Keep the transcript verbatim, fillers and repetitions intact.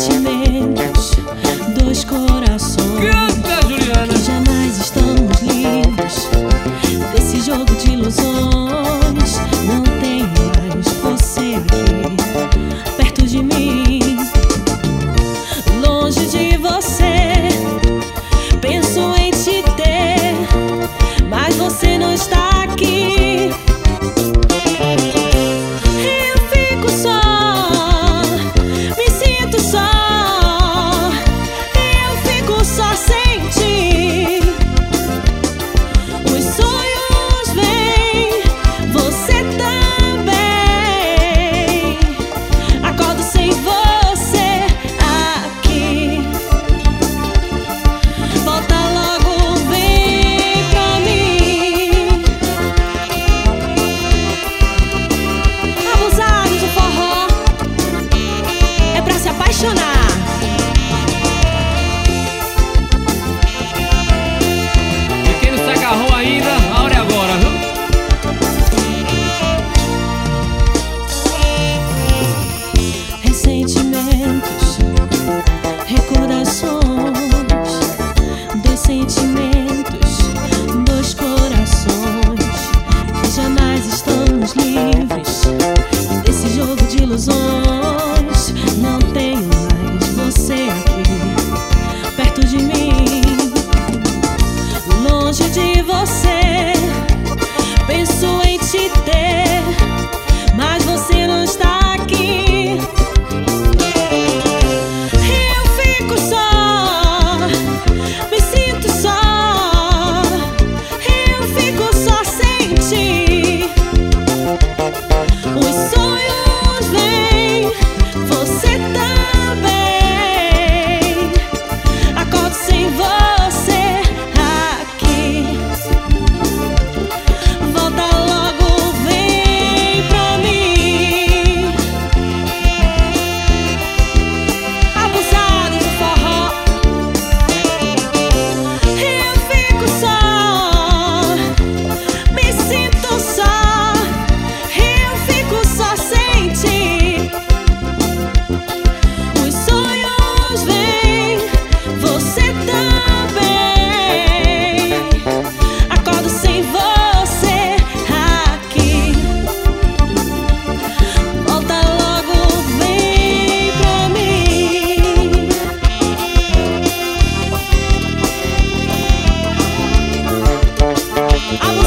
sentimentos, dois corações. Canta, Juliana! Que jamais estamos livres desse jogo de ilusões. Não tem mais você aqui perto de mim, longe de você. Penso em te ter, mas você não está aqui. Eu fico só, me sinto só. Eu fico só sem ti. Os sonhos vêm, você também. Acordo sem você aqui. Volta logo, vem pra mim. Abusados do forró é pra se apaixonar. E quem não se agarrou ainda, a hora é agora, viu? Ressentimentos, recordações, dois sentimentos, dois corações. Que jamais estamos livres desse jogo de ilusões. Não tenho mais você aqui perto de mim, longe de você. Penso em te ter, mas você não está aqui. Eu fico só, me sinto só. Eu fico só sem ti. Os sonhos vêm, você também. Acordo sem você aqui. Volta logo, vem pra mim. Abusados do forró. Eu fico só, me sinto só. Eu fico só sem ti. Os sonhos vêm, você também. Acordo sem você aqui. Volta logo, vem pra mim. Abusados